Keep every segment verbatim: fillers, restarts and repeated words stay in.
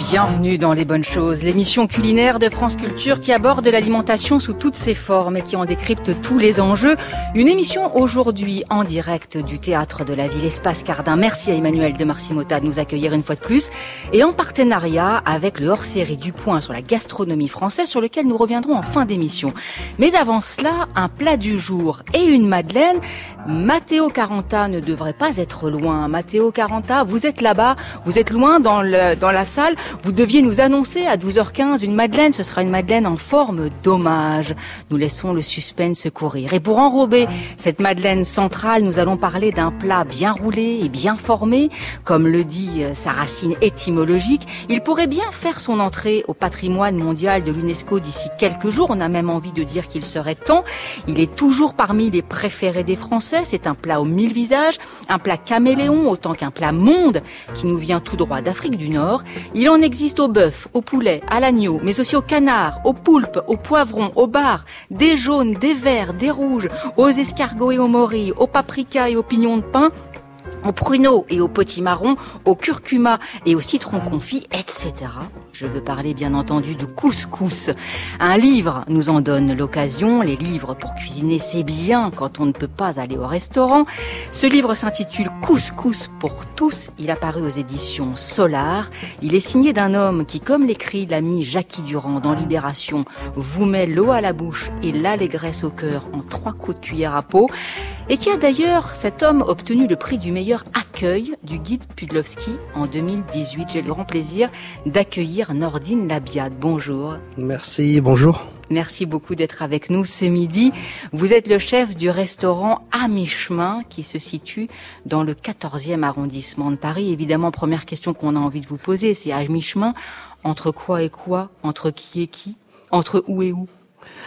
Bienvenue dans Les Bonnes Choses, l'émission culinaire de France Culture qui aborde l'alimentation sous toutes ses formes et qui en décrypte tous les enjeux. Une émission aujourd'hui en direct du Théâtre de la Ville Espace Cardin. Merci à Emmanuel de Marcy-Motta de nous accueillir une fois de plus. Et en partenariat avec le hors-série du Point sur la gastronomie française sur lequel nous reviendrons en fin d'émission. Mais avant cela, un plat du jour et une madeleine. Matteo Caranta ne devrait pas être loin. Matteo Caranta, vous êtes là-bas, vous êtes loin dans, le, dans la salle. Vous deviez nous annoncer à douze heures quinze une madeleine. Ce sera une madeleine en forme d'hommage. Nous laissons le suspense courir. Et pour enrober cette madeleine centrale, nous allons parler d'un plat bien roulé et bien formé. Comme le dit sa racine étymologique, il pourrait bien faire son entrée au patrimoine mondial de l'UNESCO d'ici quelques jours. On a même envie de dire qu'il serait temps. Il est toujours parmi les préférés des Français. C'est un plat aux mille visages, un plat caméléon autant qu'un plat monde qui nous vient tout droit d'Afrique du Nord. Il en existe au bœuf, au poulet, à l'agneau, mais aussi au canard, au poulpe, au poivron, au bar, des jaunes, des verts, des rouges, aux escargots et aux morilles, au paprika et aux pignons de pain, au pruneau et au potimarron, au curcuma et au citron confit, et cetera. Je veux parler bien entendu du couscous. Un livre nous en donne l'occasion. Les livres pour cuisiner, c'est bien quand on ne peut pas aller au restaurant. Ce livre s'intitule Couscous pour tous. Il a paru aux éditions Solar. Il est signé d'un homme qui, comme l'écrit l'ami Jackie Durand dans Libération, vous met l'eau à la bouche et l'allégresse au cœur en trois coups de cuillère à peau. Et qui a d'ailleurs, cet homme, obtenu le prix du meilleur accueil du guide Pudlowski en deux mille dix-huit. J'ai le grand plaisir d'accueillir Nordine Labiad. Bonjour. Merci, bonjour. Merci beaucoup d'être avec nous ce midi. Vous êtes le chef du restaurant À Mi-Chemin qui se situe dans le quatorzième arrondissement de Paris. Évidemment, première question qu'on a envie de vous poser, c'est à mi-chemin, entre quoi et quoi, entre qui et qui, entre où et où?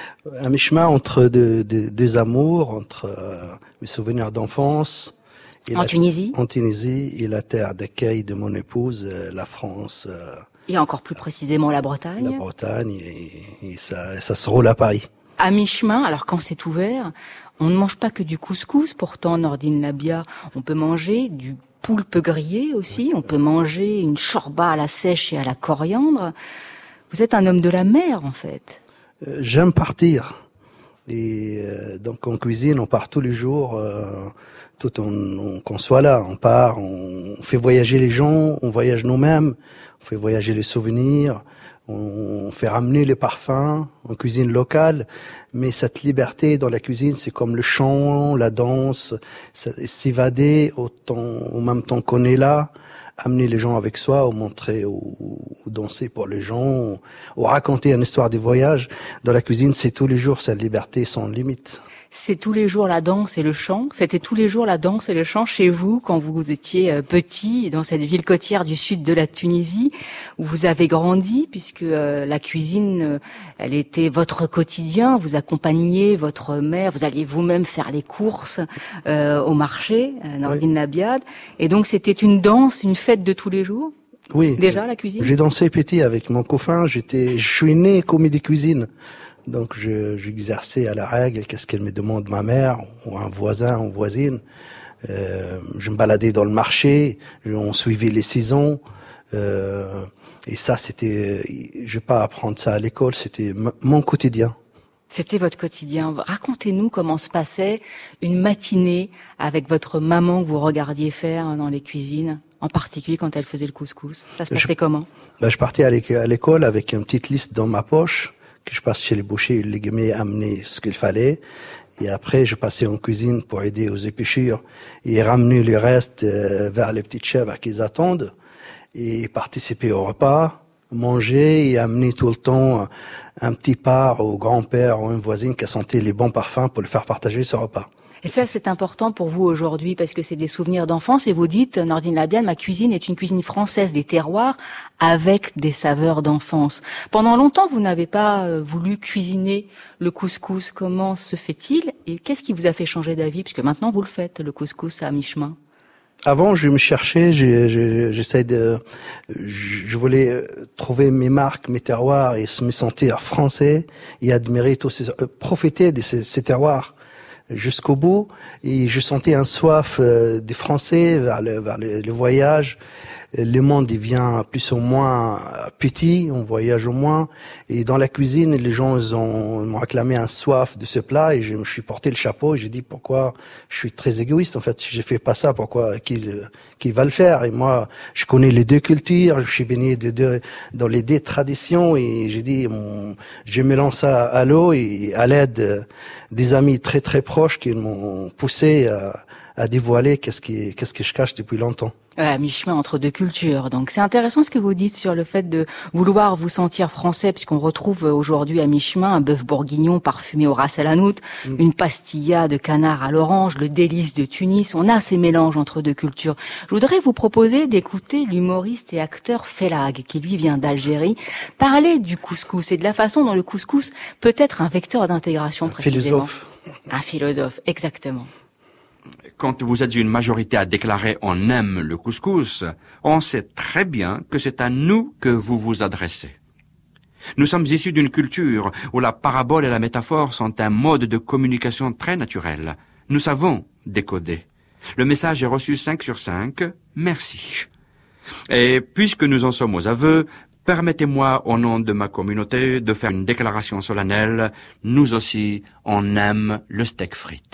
À mi-chemin entre deux, deux, deux amours, entre euh, mes souvenirs d'enfance. Et en la, Tunisie En Tunisie et la terre d'accueil de mon épouse, euh, la France. Euh, et encore plus précisément la Bretagne. La Bretagne et, et ça, ça se roule à Paris. À mi-chemin, alors quand c'est ouvert, on ne mange pas que du couscous. Pourtant, Nordine Labiad, on peut manger du poulpe grillé aussi. On peut manger une chorba à la sèche et à la coriandre. Vous êtes un homme de la mer, en fait. Euh, j'aime partir. Et euh, donc en cuisine, on part tous les jours, euh, tout on, on, qu'on soit là, on part, on, on fait voyager les gens, on voyage nous-mêmes, on fait voyager les souvenirs, on, on fait ramener les parfums, en cuisine locale. Mais cette liberté dans la cuisine, c'est comme le chant, la danse, s'évader autant, au même temps qu'on est là. Amener les gens avec soi, ou montrer, ou, ou danser pour les gens, ou, ou raconter une histoire des voyages. Dans la cuisine, c'est tous les jours cette liberté sans limite. C'est tous les jours la danse et le chant. C'était tous les jours la danse et le chant chez vous quand vous étiez petit dans cette ville côtière du sud de la Tunisie où vous avez grandi, puisque euh, la cuisine, euh, elle était votre quotidien. Vous accompagniez votre mère, vous alliez vous-même faire les courses euh, au marché, euh, Nordine oui. Labiad. Et donc c'était une danse, une fête de tous les jours. Oui. Déjà la cuisine. J'ai dansé petit avec mon copain. J'étais, je suis né comédie cuisine. Donc, je, j'exerçais à la règle, qu'est-ce qu'elle me demande ma mère, ou un voisin, ou voisine. Euh, je me baladais dans le marché, on suivait les saisons. Euh, et ça, c'était, je vais pas apprendre ça à l'école, c'était m- mon quotidien. C'était votre quotidien. Racontez-nous comment se passait une matinée avec votre maman que vous regardiez faire dans les cuisines, en particulier quand elle faisait le couscous. Ça se passait je, comment? Ben, je partais à l'école avec une petite liste dans ma poche, que je passe chez les bouchers, les légumiers, amener ce qu'il fallait. Et après, je passais en cuisine pour aider aux épluchures et ramener le reste euh, vers les petites chèvres qu'ils attendent et participer au repas, manger et amener tout le temps un petit part au grand-père ou une voisine qui a senti les bons parfums pour le faire partager ce repas. Et ça, c'est important pour vous aujourd'hui parce que c'est des souvenirs d'enfance et vous dites, Nordine Labiad, ma cuisine est une cuisine française des terroirs avec des saveurs d'enfance. Pendant longtemps, vous n'avez pas voulu cuisiner le couscous. Comment se fait-il et qu'est-ce qui vous a fait changer d'avis? Puisque maintenant, vous le faites, le couscous à mi-chemin. Avant, je me cherchais, j'essaie de, je voulais trouver mes marques, mes terroirs et me sentir français et admirer tous ces, profiter de ces, ces terroirs jusqu'au bout. Et je sentais un soif euh, des Français vers le, vers le, le voyage. le monde devient plus ou moins petit, on voyage au moins. Et dans la cuisine, les gens ils ont, ils m'ont acclamé un soif de ce plat et je me suis porté le chapeau et j'ai dit pourquoi je suis très égoïste. En fait, si je fais pas ça, pourquoi qui qui va le faire? Et moi, je connais les deux cultures, je suis baigné de deux, dans les deux traditions et j'ai dit, mon, je me lance à, à l'eau et à l'aide des amis très très proches qui m'ont poussé à, à dévoiler qu'est-ce qui, qu'est-ce que je cache depuis longtemps. À mi-chemin entre deux cultures. Donc c'est intéressant ce que vous dites sur le fait de vouloir vous sentir français, puisqu'on retrouve aujourd'hui à mi-chemin un bœuf bourguignon parfumé au ras el hanout, mmh. une pastilla de canard à l'orange, le délice de Tunis. On a ces mélanges entre deux cultures. Je voudrais vous proposer d'écouter l'humoriste et acteur Fellag, qui lui vient d'Algérie, parler du couscous et de la façon dont le couscous peut être un vecteur d'intégration. Un précisément. philosophe. Un philosophe, exactement. Quand vous êtes une majorité à déclarer on aime le couscous, on sait très bien que c'est à nous que vous vous adressez. Nous sommes issus d'une culture où la parabole et la métaphore sont un mode de communication très naturel. Nous savons décoder. Le message est reçu cinq sur cinq, merci. Et puisque nous en sommes aux aveux, permettez-moi, au nom de ma communauté, de faire une déclaration solennelle. Nous aussi, on aime le steak frites.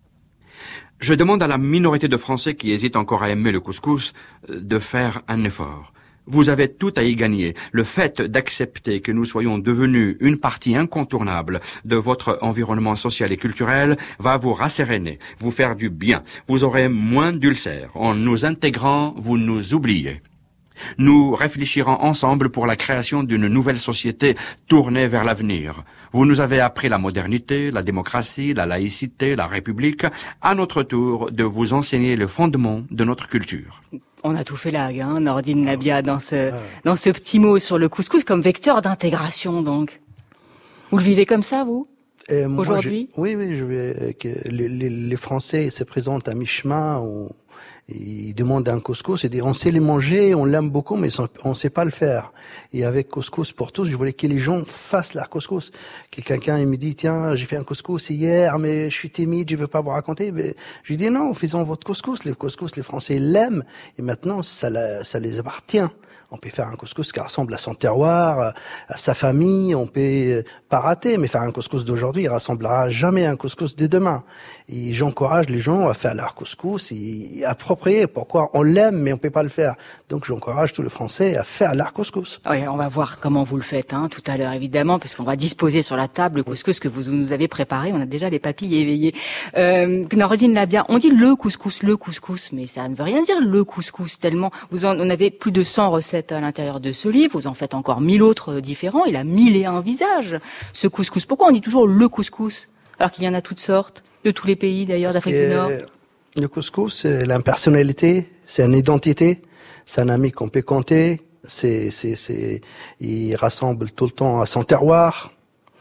Je demande à la minorité de Français qui hésitent encore à aimer le couscous de faire un effort. Vous avez tout à y gagner. Le fait d'accepter que nous soyons devenus une partie incontournable de votre environnement social et culturel va vous rasséréner, vous faire du bien. Vous aurez moins d'ulcères. En nous intégrant, vous nous oubliez. Nous réfléchirons ensemble pour la création d'une nouvelle société tournée vers l'avenir. Vous nous avez appris la modernité, la démocratie, la laïcité, la République. À notre tour de vous enseigner les fondements de notre culture. On a tout fait là, hein, Nordine Labia, dans ce, dans ce petit mot sur le couscous comme vecteur d'intégration, donc. Vous le vivez comme ça, vous, euh, aujourd'hui? Oui, oui, je vais, que les, les, les Français se présentent à mi-chemin, on, ils demandent un couscous et disent on sait les manger, on l'aime beaucoup, mais on ne sait pas le faire. Et avec Couscous pour tous, je voulais que les gens fassent leur couscous. Quelqu'un il me dit tiens, j'ai fait un couscous hier, mais je suis timide, je veux pas vous raconter. Mais je lui dis non, faisons votre couscous. Le couscous, les Français l'aiment et maintenant ça, la, ça les appartient. On peut faire un couscous qui ressemble à son terroir, à sa famille, on peut pas rater, mais faire un couscous d'aujourd'hui, il rassemblera jamais un couscous de demain. Et j'encourage les gens à faire leur couscous et, et approprier. Pourquoi on l'aime, mais on peut pas le faire. Donc j'encourage tous les Français à faire leur couscous. Oui, on va voir comment vous le faites, hein, tout à l'heure évidemment, parce qu'on va disposer sur la table le couscous que vous nous avez préparé. On a déjà les papilles éveillées. Euh, Nordine Labia, on dit le couscous, le couscous, mais ça ne veut rien dire le couscous tellement. Vous en, on avait plus de cent recettes à l'intérieur de ce livre, vous en faites encore mille autres différents, il a mille et un visages, ce couscous. Pourquoi on dit toujours le couscous, alors qu'il y en a toutes sortes, de tous les pays d'ailleurs, d'Afrique du Nord? Le couscous, c'est la personnalité, c'est une identité, c'est un ami qu'on peut compter, c'est, c'est, c'est, il rassemble tout le temps à son terroir,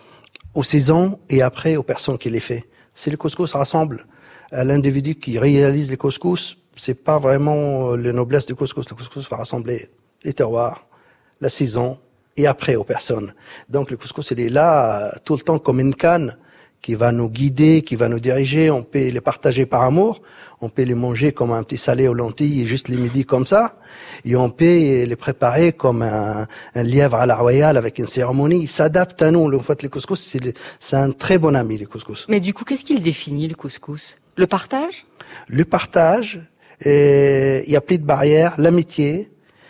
aux saisons et après aux personnes qui les fait. Si le couscous rassemble à l'individu qui réalise les couscous, c'est pas vraiment la noblesse du couscous. Le couscous va rassembler les terroirs, la saison, et après aux personnes. Donc le couscous, il est là tout le temps comme une canne qui va nous guider, qui va nous diriger. On peut les partager par amour, on peut les manger comme un petit salé aux lentilles, juste les midis comme ça, et on peut les préparer comme un, un lièvre à la royale avec une cérémonie. Il s'adapte à nous. En fait, le couscous, c'est, c'est un très bon ami, le couscous. Mais du coup, qu'est-ce qu'il définit, le couscous? Le partage? Le partage, il y a plus de barrières, l'amitié.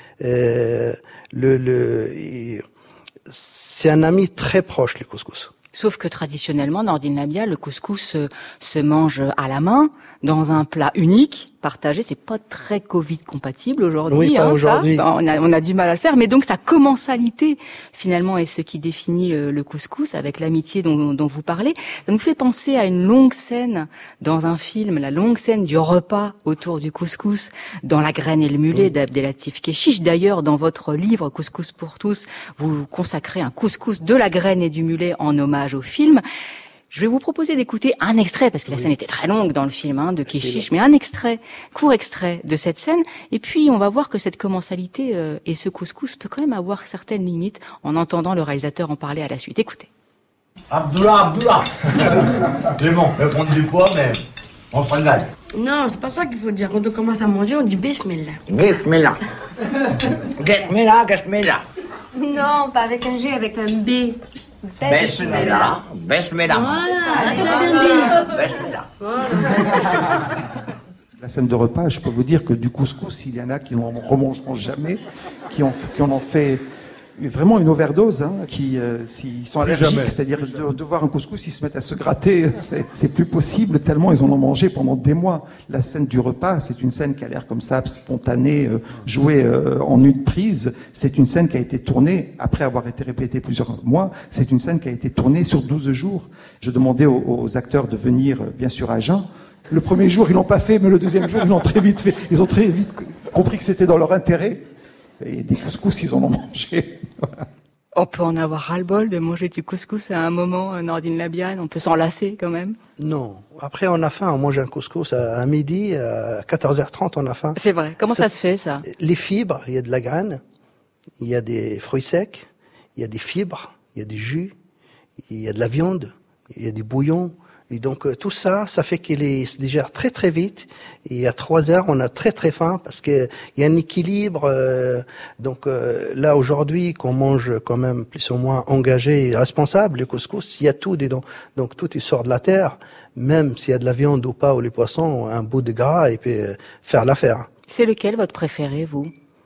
Euh, le, le, c'est un ami très proche, le couscous. Sauf que traditionnellement, Nordine Labia, le couscous se, se mange à la main, dans un plat unique, partagé. C'est pas très Covid compatible aujourd'hui. Oui, pas hein, aujourd'hui. Ça. On a, on a du mal à le faire. Mais donc, sa commensalité, finalement, est ce qui définit le, le couscous, avec l'amitié dont, dont vous parlez. Ça nous fait penser à une longue scène dans un film, la longue scène du repas autour du couscous, dans La graine et le mulet oui. d'Abdelatif Kechiche. D'ailleurs, dans votre livre, Couscous pour tous, vous consacrez un couscous de la graine et du mulet en hommage au film. Je vais vous proposer d'écouter un extrait, parce que la oui. scène était très longue dans le film hein, de Kechiche, mais un extrait, court extrait de cette scène. Et puis, on va voir que cette commensalité euh, et ce couscous peut quand même avoir certaines limites en entendant le réalisateur en parler à la suite. Écoutez. Abdullah, Abdullah. C'est bon, je vais prendre du poids, mais on se régale. Non, c'est pas ça qu'il faut dire. Quand on commence à manger, on dit Bismillah. Bismillah. Bismillah, Bismillah. Non, pas avec un G, avec un B. Bismillah. Bismillah. Voilà, tu l'as bien dit. Bismillah. Voilà. La scène de repas, je peux vous dire que du couscous, il y en a qui n'en remangeront jamais, qui, ont, qui en ont fait vraiment une overdose, hein, qui, euh, s'ils sont allergiques, c'est-à-dire de, de voir un couscous, ils se mettent à se gratter, c'est, c'est plus possible, tellement ils en ont mangé pendant des mois. La scène du repas, c'est une scène qui a l'air comme ça, spontanée, euh, jouée euh, en une prise. C'est une scène qui a été tournée, après avoir été répétée plusieurs mois, c'est une scène qui a été tournée sur douze jours. Je demandais aux, aux acteurs de venir, bien sûr, à Jeun. Le premier jour, ils l'ont pas fait, mais le deuxième jour, ils l'ont très vite fait. Ils ont très vite compris que c'était dans leur intérêt. Et des couscous, ils en ont mangé. Voilà. On peut en avoir ras-le-bol de manger du couscous à un moment, Nordine Labiane. On peut s'en lasser quand même. Non. Après, on a faim. On mange un couscous à midi, à quatorze heures trente, on a faim. C'est vrai. Comment ça, ça se fait, ça? Les fibres, il y a de la graine, il y a des fruits secs, il y a des fibres, il y a du jus, il y a de la viande, il y a des bouillons. Et donc euh, tout ça, ça fait qu'il est, se digère très très vite. Et à trois heures, on a très très faim parce que il y a un équilibre. Euh, donc euh, là aujourd'hui, qu'on mange quand même plus ou moins engagé et responsable, le couscous, il y a tout dedans. Donc tout il sort de la terre, même s'il y a de la viande ou pas ou les poissons, un bout de gras et puis euh, faire l'affaire. C'est lequel votre préféré, vous?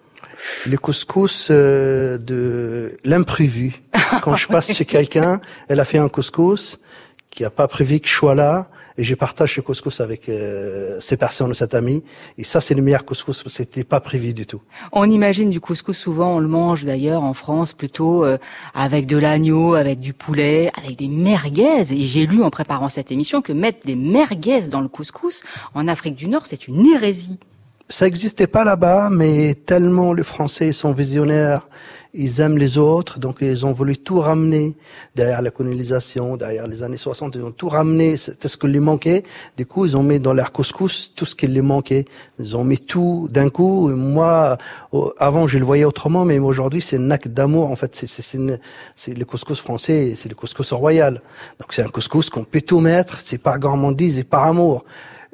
Le couscous euh, de l'imprévu. Quand je passe chez quelqu'un, elle a fait un couscous qui a pas prévu que je sois là, et je partage ce couscous avec euh, ces personnes ou cet ami, et ça c'est le meilleur couscous, c'était pas prévu du tout. On imagine du couscous, souvent on le mange d'ailleurs en France plutôt euh, avec de l'agneau, avec du poulet, avec des merguez, et j'ai lu en préparant cette émission que mettre des merguez dans le couscous, en Afrique du Nord, c'est une hérésie. Ça existait pas là-bas, mais tellement les Français sont visionnaires, ils aiment les autres, donc ils ont voulu tout ramener derrière la colonisation, derrière les années soixante, ils ont tout ramené, c'était ce qui leur manquait. Du coup, ils ont mis dans leur couscous tout ce qui leur manquait. Ils ont mis tout d'un coup. Et moi, avant, je le voyais autrement, mais aujourd'hui, c'est un acte d'amour. En fait, c'est, c'est, c'est, une, c'est le couscous français, c'est le couscous royal. Donc, c'est un couscous qu'on peut tout mettre. C'est par gourmandise et par amour.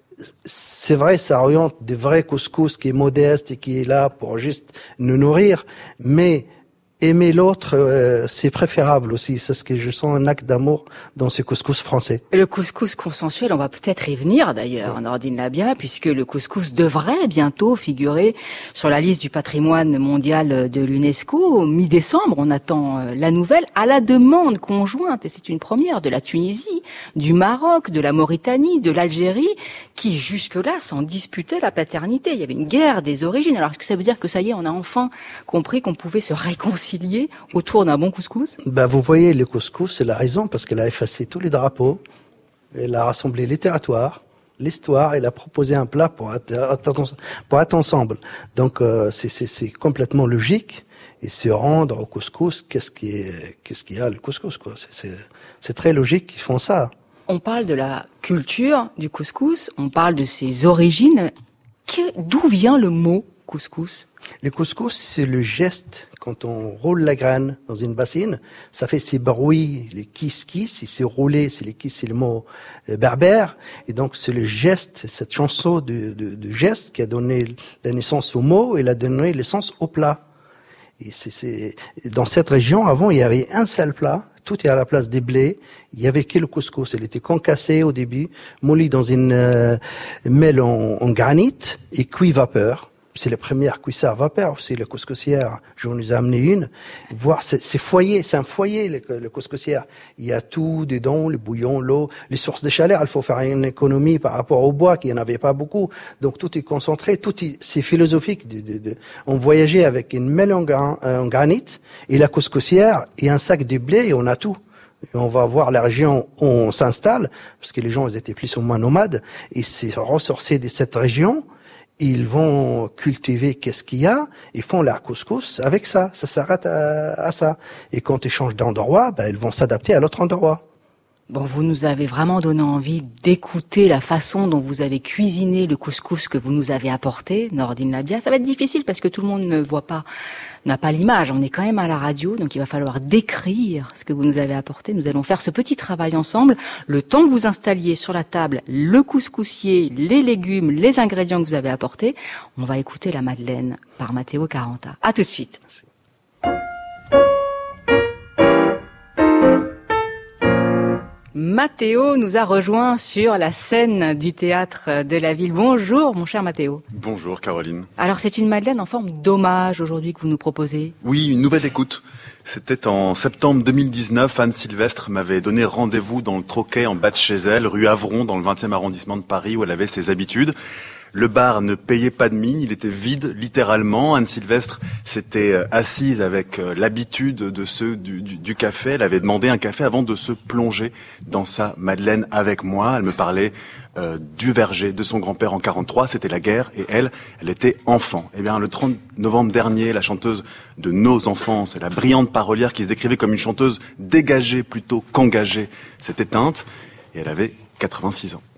C'est vrai, ça oriente des vrais couscous qui est modeste et qui est là pour juste nous nourrir, mais aimer l'autre, euh, c'est préférable aussi. C'est ce que je sens, un acte d'amour dans ce couscous français. Le couscous consensuel, on va peut-être y venir d'ailleurs, Nordine Labiane, puisque le couscous devrait bientôt figurer sur la liste du patrimoine mondial de l'UNESCO. Mi-décembre, on attend la nouvelle à la demande conjointe, et c'est une première, de la Tunisie, du Maroc, de la Mauritanie, de l'Algérie, qui jusque-là s'en disputaient la paternité. Il y avait une guerre des origines. Alors est-ce que ça veut dire que ça y est, on a enfin compris qu'on pouvait se réconcilier autour d'un bon couscous? Ben, vous voyez, le couscous, c'est la raison, parce qu'elle a effacé tous les drapeaux, elle a rassemblé les territoires, l'histoire, elle a proposé un plat pour être, pour être ensemble. Donc, euh, c'est, c'est, c'est complètement logique, et se rendre au couscous, qu'est-ce qui est, qu'est-ce qu'il y a, le couscous, quoi. C'est, c'est, c'est très logique qu'ils font ça. On parle de la culture du couscous, on parle de ses origines. Que, d'où vient le mot couscous? Le couscous, c'est le geste, quand on roule la graine dans une bassine, ça fait ces bruits, les kiss-kiss, et c'est roulé, c'est les kiss, c'est le mot berbère, et donc c'est le geste, cette chanson de, de, de geste qui a donné la naissance au mot et l'a donné naissance au plat. Et c'est, c'est, dans cette région, avant, il y avait un seul plat, tout est à la place des blés, il y avait que le couscous, il était concassé au début, molli dans une euh, mêle en, en granit et cuit vapeur. C'est la première cuissard vapeur aussi, la couscoussière. Je vous ai amené une. Voir, c'est, c'est foyer, c'est un foyer, le, le couscoussière. Il y a tout dedans, le bouillon, l'eau, les sources de chaleur. Il faut faire une économie par rapport au bois, qu'il n'y en avait pas beaucoup. Donc tout est concentré, tout est, c'est philosophique. De, de, de, on voyageait avec une mêle en, gran, en granit et la couscoussière et un sac de blé et on a tout. Et on va voir la région où on s'installe, parce que les gens, ils étaient plus ou moins nomades, et c'est ressourcé de cette région. Ils vont cultiver qu'est-ce qu'il y a, ils font leur couscous avec ça, ça s'arrête à, à ça. Et quand ils changent d'endroit, ben, ils vont s'adapter à l'autre endroit. Bon, vous nous avez vraiment donné envie d'écouter la façon dont vous avez cuisiné le couscous que vous nous avez apporté, Nordine Labia. Ça va être difficile parce que tout le monde ne voit pas, n'a pas l'image. On est quand même à la radio, donc il va falloir décrire ce que vous nous avez apporté. Nous allons faire ce petit travail ensemble. Le temps que vous installiez sur la table le couscoussier, les légumes, les ingrédients que vous avez apportés, on va écouter la Madeleine par Matteo Caranta. À tout de suite. Merci. Matteo nous a rejoint sur la scène du théâtre de la ville. Bonjour, mon cher Matteo. Bonjour, Caroline. Alors, c'est une Madeleine en forme d'hommage aujourd'hui que vous nous proposez. Oui, une nouvelle écoute. C'était en septembre deux mille dix-neuf. Anne Sylvestre m'avait donné rendez-vous dans le Troquet en bas de chez elle, rue Avron, dans le vingtième arrondissement de Paris, où elle avait ses habitudes. Le bar ne payait pas de mine, il était vide, littéralement. Anne Sylvestre s'était assise avec l'habitude de ceux du, du, du café. Elle avait demandé un café avant de se plonger dans sa Madeleine avec moi. Elle me parlait euh, du verger de son grand-père en quarante-trois, c'était la guerre, et elle, elle était enfant. Eh bien, le trente novembre dernier, la chanteuse de nos enfances, la brillante parolière qui se décrivait comme une chanteuse dégagée plutôt qu'engagée, s'est éteinte, et elle avait quatre-vingt-six ans.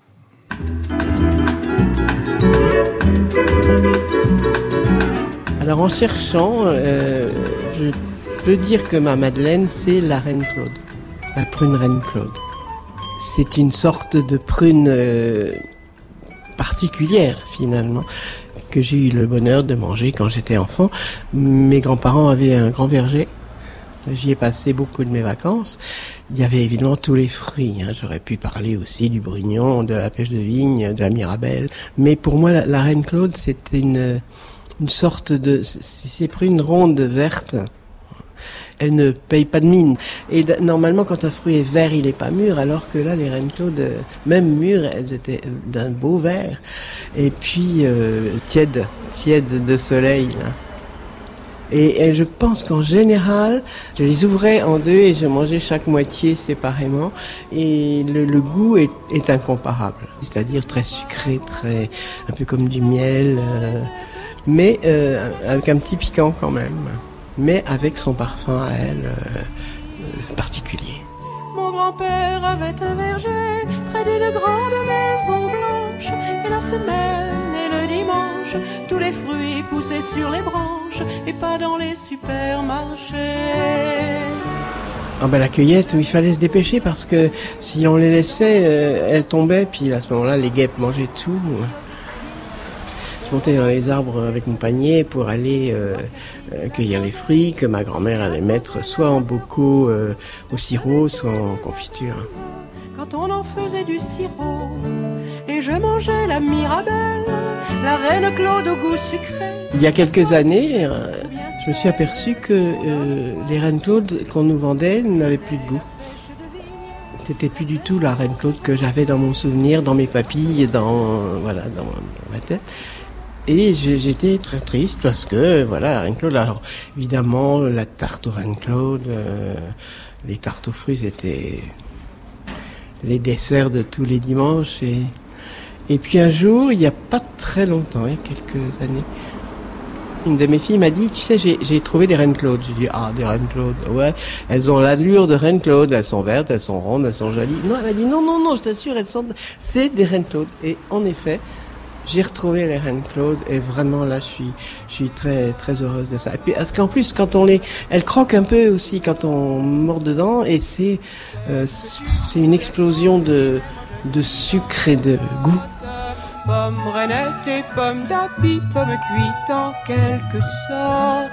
Alors en cherchant, euh, je peux dire que ma Madeleine, c'est la Reine Claude, la prune Reine Claude. C'est une sorte de prune euh, particulière finalement, que j'ai eu le bonheur de manger quand j'étais enfant. Mes grands-parents avaient un grand verger. J'y ai passé beaucoup de mes vacances. Il y avait évidemment tous les fruits. Hein. J'aurais pu parler aussi du brugnon, de la pêche de vigne, de la mirabelle. Mais pour moi, la, la Reine Claude, c'était une, une sorte de... C'est prunes rondes vertes. Elle ne paye pas de mine. Et d- normalement, quand un fruit est vert, il n'est pas mûr. Alors que là, les Reines Claude, euh, même mûres, elles étaient d'un beau vert. Et puis, euh, tiède, tiède de soleil, là. Et, et je pense qu'en général, je les ouvrais en deux et je mangeais chaque moitié séparément. Et le, le goût est, est incomparable. C'est-à-dire très sucré, très un peu comme du miel, euh, mais euh, avec un petit piquant quand même. Mais avec son parfum à elle euh, euh, particulier. Mon grand-père avait un verger près d'une grande maison blanche. Et la semaine et le dimanche, tous les fruits poussaient sur les branches et pas dans les supermarchés. Ah ben la cueillette où il fallait se dépêcher parce que si on les laissait, euh, elles tombaient. Puis à ce moment-là, les guêpes mangeaient tout. Je montais dans les arbres avec mon panier pour aller euh, euh, cueillir les fruits que ma grand-mère allait mettre soit en bocaux euh, au sirop, soit en confiture. Quand on en faisait du sirop et je mangeais la mirabelle, la Reine Claude au goût sucré. Il y a quelques années, euh, je me suis aperçu que euh, les Reines Claude qu'on nous vendait n'avaient plus de goût. C'était plus du tout la Reine Claude que j'avais dans mon souvenir, dans mes papilles, dans voilà, dans, dans ma tête. Et j'étais très triste parce que, voilà, la Reine Claude, alors évidemment, la tarte aux Reine Claude, euh, les tartes aux fruits, c'était les desserts de tous les dimanches. Et, et puis un jour, il n'y a pas très longtemps, il y a quelques années, une de mes filles m'a dit, tu sais, j'ai, j'ai trouvé des Reine Claude. J'ai dit, ah, des Reine Claude, ouais, elles ont l'allure de Reine Claude, elles sont vertes, elles sont rondes, elles sont jolies. Non, elle m'a dit, non, non, non, je t'assure, elles sont, c'est des Reine Claude. Et en effet, j'ai retrouvé les Reine Claude et vraiment là je suis je suis très très heureuse de ça. Et puis parce qu'en plus quand on les elles croquent un peu aussi quand on mord dedans et c'est euh, c'est une explosion de de sucre et de goût. Pommes rainettes et pommes d'api, pommes cuites en quelque sorte.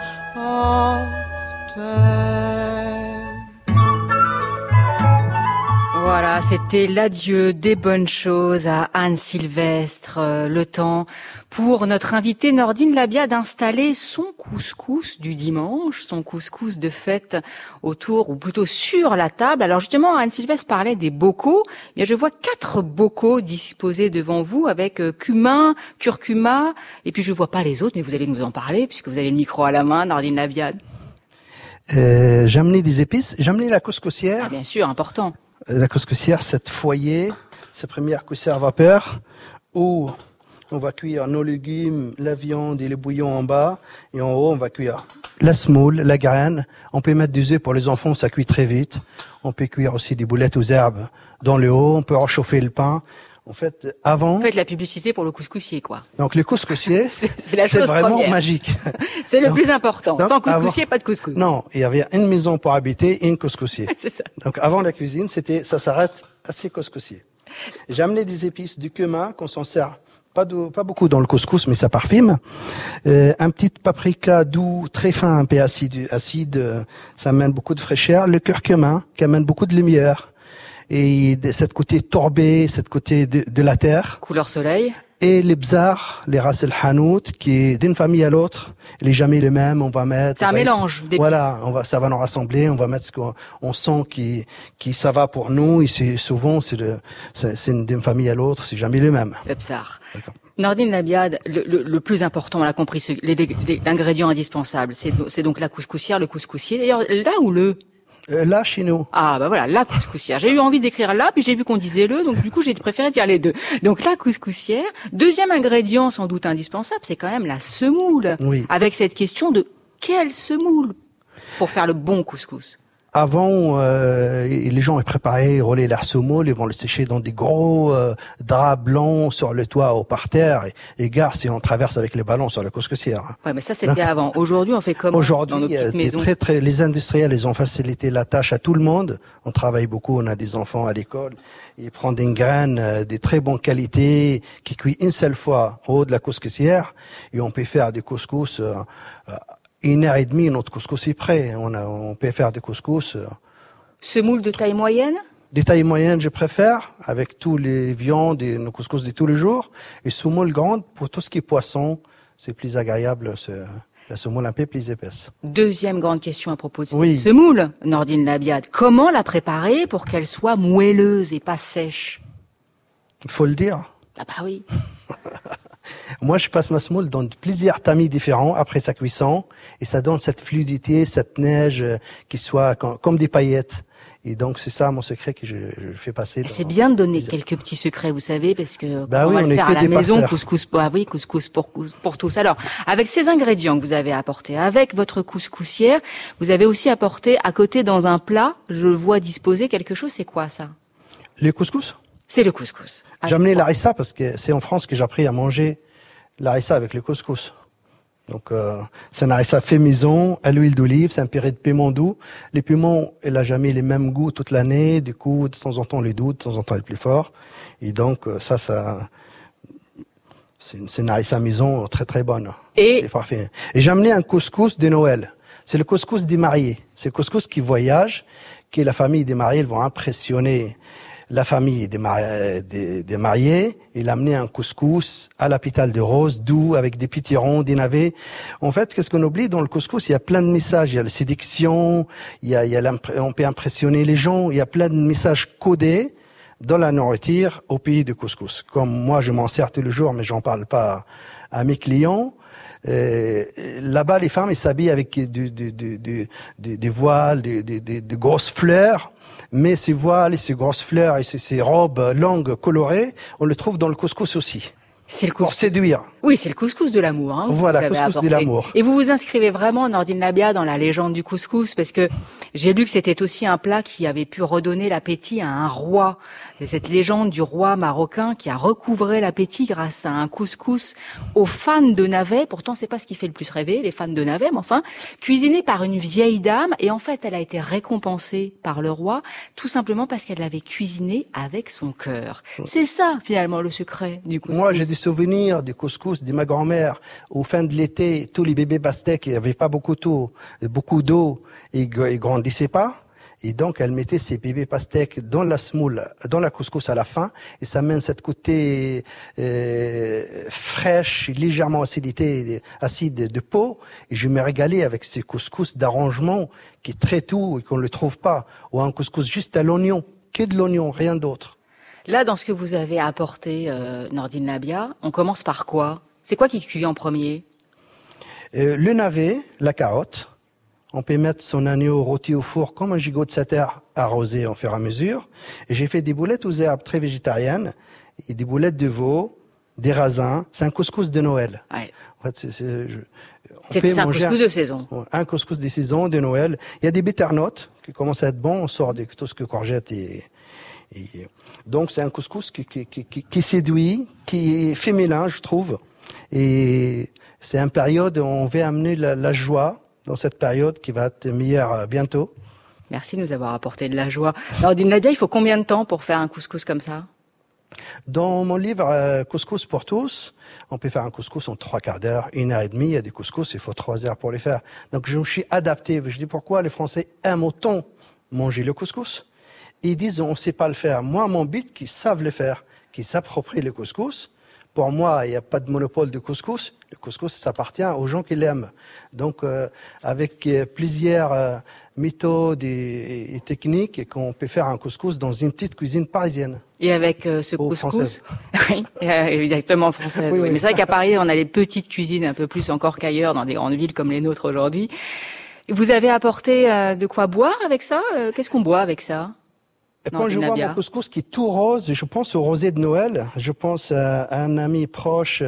Voilà, c'était l'adieu des bonnes choses à Anne Sylvestre. Euh, le temps pour notre invitée Nordine Labia d'installer son couscous du dimanche, son couscous de fête autour, ou plutôt sur la table. Alors justement, Anne Sylvestre parlait des bocaux. Eh bien, je vois quatre bocaux disposés devant vous avec euh, cumin, curcuma, et puis je vois pas les autres, mais vous allez nous en parler puisque vous avez le micro à la main, Nordine Labia. Euh, j'ai amené des épices, j'ai amené la couscoussière. Ah, bien sûr, important. La couscoussière, cette foyer, cette première couscoussière à vapeur, où on va cuire nos légumes, la viande et le bouillon en bas, et en haut, on va cuire la semoule, la graine. On peut mettre des œufs pour les enfants, ça cuit très vite. On peut cuire aussi des boulettes aux herbes dans le haut. On peut réchauffer le pain. En fait, avant... Vous faites la publicité pour le couscoussier, quoi. Donc le couscoussier, c'est, c'est, la c'est chose vraiment première. Magique. C'est le donc, plus important. donc, Sans couscoussier, avant, pas de couscous. Non, il y avait une maison pour habiter et une couscoussier. C'est ça. Donc avant la cuisine, c'était, ça s'arrête à ces couscoussiers. J'ai amené des épices, du cumin qu'on s'en sert pas, de, pas beaucoup dans le couscous, mais ça parfume. Euh, un petit paprika doux, très fin, un peu acide, acide, euh, ça amène beaucoup de fraîcheur. Le curcuma, qui amène beaucoup de lumière. Et de cette côté tourbé, cette côté de, de la terre. Couleur soleil. Et les bzar, les ras el hanout, qui est d'une famille à l'autre, il est jamais le même. On va mettre. C'est un mélange d'épices. Voilà, on va, ça va nous rassembler. On va mettre ce qu'on on sent qui, qui ça va pour nous. Et c'est souvent c'est le, c'est, c'est d'une famille à l'autre, c'est jamais le même. Le bzar. D'accord. Nordine Labiad, le, le, le plus important, on l'a compris, c'est les, les, l'ingrédient indispensable, c'est, c'est donc la couscoussière, le couscoussier. D'ailleurs, là ou le? Euh, là, chez nous. Ah, bah voilà, la couscoussière. J'ai eu envie d'écrire là, puis j'ai vu qu'on disait le, donc du coup, j'ai préféré dire les deux. Donc, la couscoussière. Deuxième ingrédient, sans doute indispensable, c'est quand même la semoule. Oui. Avec cette question de quelle semoule pour faire le bon couscous? Avant, euh, les gens ils préparaient, ils roulaient leur semoule, ils vont le sécher dans des gros euh, draps blancs sur le toit ou par terre. Et, et gare, si on traverse avec les ballons sur la couscoussière. Hein. Ouais, mais ça c'était avant. Aujourd'hui, on fait comme Aujourd'hui, dans nos petites maisons. Très, très, les industriels, ils ont facilité la tâche à tout le monde. On travaille beaucoup, on a des enfants à l'école. Ils prennent des graines euh, de très bonne qualité qui cuit une seule fois au haut de la couscoussière et on peut faire des couscous. Euh, euh, Une heure et demie, notre couscous est prêt. On, a, on peut faire des couscous. Semoule de taille moyenne? Des tailles moyennes, je préfère, avec tous les viandes et nos couscous de tous les jours. Et semoule grande, pour tout ce qui est poisson, c'est plus agréable, c'est la semoule un peu plus épaisse. Deuxième grande question à propos de cette oui. semoule, Nordine Labiad. Comment la préparer pour qu'elle soit moelleuse et pas sèche? Il faut le dire. Ah bah oui. Moi, je passe ma semoule dans plusieurs tamis différents après sa cuisson et ça donne cette fluidité, cette neige euh, qui soit comme, comme des paillettes. Et donc, c'est ça mon secret que je, je fais passer. C'est bien de donner quelques petits secrets, vous savez, parce que bah on oui, va on le faire à la maison, passeurs. couscous, ah oui, couscous pour, pour tous. Alors, avec ces ingrédients que vous avez apportés, avec votre couscoussière, vous avez aussi apporté à côté dans un plat, je vois disposer quelque chose, c'est quoi ça? Le couscous? C'est le couscous. J'ai amené l'harissa parce que c'est en France que j'ai appris à manger l'harissa avec le couscous. Donc, euh, c'est un harissa fait maison, à l'huile d'olive, c'est un purée de piment doux. Les piments, il a jamais les mêmes goûts toute l'année. Du coup, de temps en temps, les doux, de temps en temps, les plus forts. Et donc, ça, ça, c'est une, c'est une harissa maison très, très bonne. Et, parfait. Et j'ai amené un couscous de Noël. C'est le couscous des mariés. C'est le couscous qui voyage, qui la famille des mariés, ils vont impressionner la famille des, mari- des, des mariés. Il a amené un couscous à la pétale de rose, doux, avec des petits ronds, des navets. En fait, qu'est-ce qu'on oublie dans le couscous? Il y a plein de messages. Il y a la séduction, il y a, il y a on peut impressionner les gens. Il y a plein de messages codés dans la nourriture au pays du couscous. Comme moi, je m'en sers tous les jours, mais j'en parle pas à mes clients. Euh, là-bas, les femmes, elles s'habillent avec du, du, du, du, du, des voiles, des de, de, de grosses fleurs. Mais ces voiles et ces grosses fleurs et ces, ces robes longues colorées, on le trouve dans le couscous aussi. C'est le couscous. Pour séduire. Oui, c'est le couscous de l'amour. Hein, voilà, couscous apporté. de l'amour. Et vous vous inscrivez vraiment, Nordine Labiad, dans la légende du couscous, parce que j'ai lu que c'était aussi un plat qui avait pu redonner l'appétit à un roi. Et cette légende du roi marocain qui a recouvré l'appétit grâce à un couscous aux fans de navets. Pourtant, c'est pas ce qui fait le plus rêver, les fans de navets, mais enfin, cuisiné par une vieille dame. Et en fait, elle a été récompensée par le roi, tout simplement parce qu'elle l'avait cuisiné avec son cœur. C'est ça, finalement, le secret du couscous. Moi, j'ai des souvenirs du couscous de ma grand-mère. Au fin de l'été, tous les bébés pastèques, il n'y avait pas beaucoup d'eau, beaucoup d'eau, et ils grandissaient pas. Et donc, elle mettait ses bébés pastèques dans la semoule, dans la couscous à la fin, et ça mène cette côté euh, fraîche, légèrement acidité, acide de peau. Et je me régalais avec ces couscous d'arrangement qui est très doux et qu'on ne le trouve pas, ou un couscous juste à l'oignon, que de l'oignon, rien d'autre. Là, dans ce que vous avez apporté, euh, Nordine Labiad, on commence par quoi? C'est quoi qui cuit en premier? euh, Le navet, la carotte. On peut mettre son agneau rôti au four comme un gigot de sater arrosé en fur et à mesure. Et j'ai fait des boulettes aux herbes très végétariennes et des boulettes de veau, des raisins. C'est un couscous de Noël. Ouais. En fait, c'est, c'est, je, on c'est, peut c'est un manger couscous de saison. Un couscous de saison de Noël. Il y a des butternuts qui commencent à être bons. On sort des tout ce que courgettes et, et donc c'est un couscous qui, qui, qui, qui, qui séduit, qui est féminin, je trouve. Et c'est une période où on veut amener la, la joie dans cette période qui va être meilleure bientôt. Merci de nous avoir apporté de la joie. Nordine Labia, il faut combien de temps pour faire un couscous comme ça? Dans mon livre euh, Couscous pour tous, on peut faire un couscous en trois quarts d'heure, une heure et demie. Il y a des couscous, il faut trois heures pour les faire. Donc je me suis adapté. Je dis pourquoi les Français aiment autant manger le couscous. Ils disent on ne sait pas le faire. Moi, mon but, qu'ils savent le faire, qu'ils s'approprient le couscous. Pour moi, il n'y a pas de monopole de couscous. Le couscous, ça appartient aux gens qui l'aiment. Donc, euh, avec euh, plusieurs euh, méthodes et, et techniques, qu'on peut faire un couscous dans une petite cuisine parisienne. Et avec euh, ce oh, couscous, oui, euh, exactement française. Oui, oui. Mais c'est vrai qu'à Paris, on a les petites cuisines un peu plus encore qu'ailleurs, dans des grandes villes comme les nôtres aujourd'hui. Vous avez apporté euh, de quoi boire avec ça? euh, Qu'est-ce qu'on boit avec ça? Et quand je vois mon couscous qui est tout rose, je pense au rosé de Noël. Je pense à un ami proche,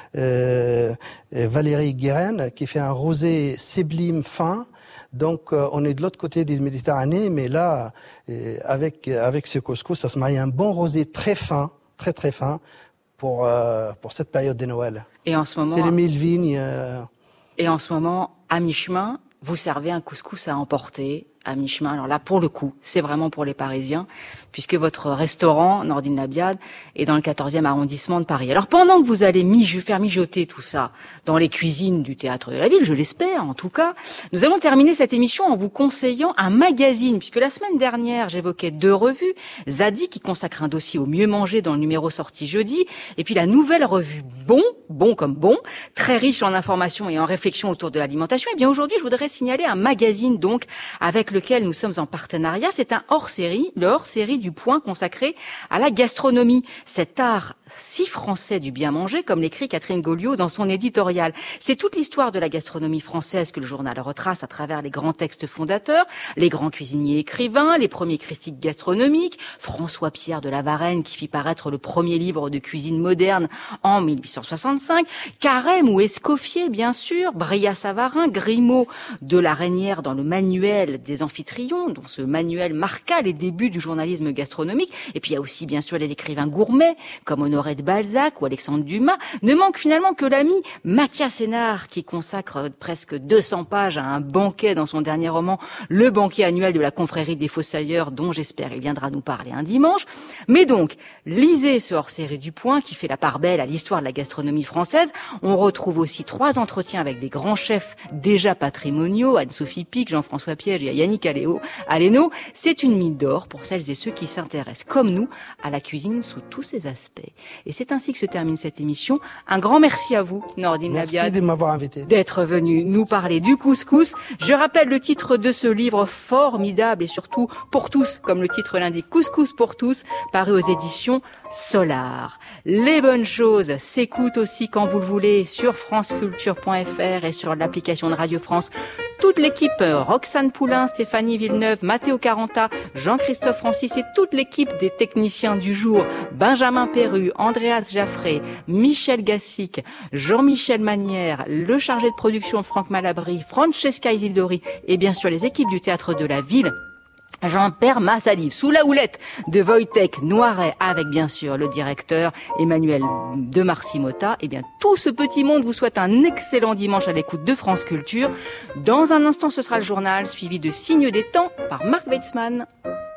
euh, Valérie Guérin, qui fait un rosé sublime fin. Donc, euh, on est de l'autre côté des Méditerranée, mais là, euh, avec avec ce couscous, ça se marie un bon rosé très fin, très très fin, pour euh, pour cette période de Noël. Et en ce moment, c'est les mille vignes. Euh... Et en ce moment, à mi-chemin, vous servez un couscous à emporter. À mi-chemin. Alors là, pour le coup, c'est vraiment pour les Parisiens, puisque votre restaurant, Nordine Labiad, est dans le quatorzième arrondissement de Paris. Alors pendant que vous allez mij- faire mijoter tout ça dans les cuisines du Théâtre de la Ville, je l'espère en tout cas, nous allons terminer cette émission en vous conseillant un magazine, puisque la semaine dernière, j'évoquais deux revues, Zadi qui consacre un dossier au mieux manger dans le numéro sorti jeudi, et puis la nouvelle revue Bon, Bon comme Bon, très riche en informations et en réflexions autour de l'alimentation. Et bien aujourd'hui, je voudrais signaler un magazine donc avec lequel nous sommes en partenariat. C'est un hors-série, le hors-série du Point consacré à la gastronomie. Cet art si français du bien manger, comme l'écrit Catherine Gauliot dans son éditorial. C'est toute l'histoire de la gastronomie française que le journal retrace à travers les grands textes fondateurs, les grands cuisiniers écrivains, les premiers critiques gastronomiques, François-Pierre de La Varenne qui fit paraître le premier livre de cuisine moderne en mille huit cent soixante-cinq, Carême ou Escoffier bien sûr, Brillat-Savarin, Grimaud de La Reynière dans le manuel des Amphitryon, dont ce manuel marqua les débuts du journalisme gastronomique. Et puis il y a aussi bien sûr les écrivains gourmets comme Honoré de Balzac ou Alexandre Dumas. Ne manque finalement que l'ami Mathias Hénard qui consacre presque deux cents pages à un banquet dans son dernier roman, Le banquet annuel de la confrérie des Fossoyeurs, dont j'espère il viendra nous parler un dimanche. Mais donc, lisez ce hors-série du Point qui fait la part belle à l'histoire de la gastronomie française. On retrouve aussi trois entretiens avec des grands chefs déjà patrimoniaux, Anne-Sophie Pic, Jean-François Piège et Yannick Aleno. C'est une mine d'or pour celles et ceux qui s'intéressent, comme nous, à la cuisine sous tous ses aspects. Et c'est ainsi que se termine cette émission. Un grand merci à vous, Nordine Labiad. Merci de m'avoir invité. D'être venu nous parler du couscous. Je rappelle le titre de ce livre formidable et surtout pour tous, comme le titre l'indique, Couscous pour tous, paru aux éditions Solar. Les bonnes choses s'écoutent aussi quand vous le voulez sur franceculture point f r et sur l'application de Radio France. Toute l'équipe, Roxane Poulain, Stéphanie Villeneuve, Mathéo Caranta, Jean-Christophe Francis et toute l'équipe des techniciens du jour, Benjamin Perru, Andreas Jaffré, Michel Gassic, Jean-Michel Manière, le chargé de production Franck Malabry, Francesca Isidori et bien sûr les équipes du Théâtre de la Ville. J'en perds ma salive sous la houlette de Wojtek Noiret avec bien sûr le directeur Emmanuel de Marcimota. Et bien tout ce petit monde vous souhaite un excellent dimanche à l'écoute de France Culture. Dans un instant ce sera le journal suivi de Signes des temps par Marc Weitzmann.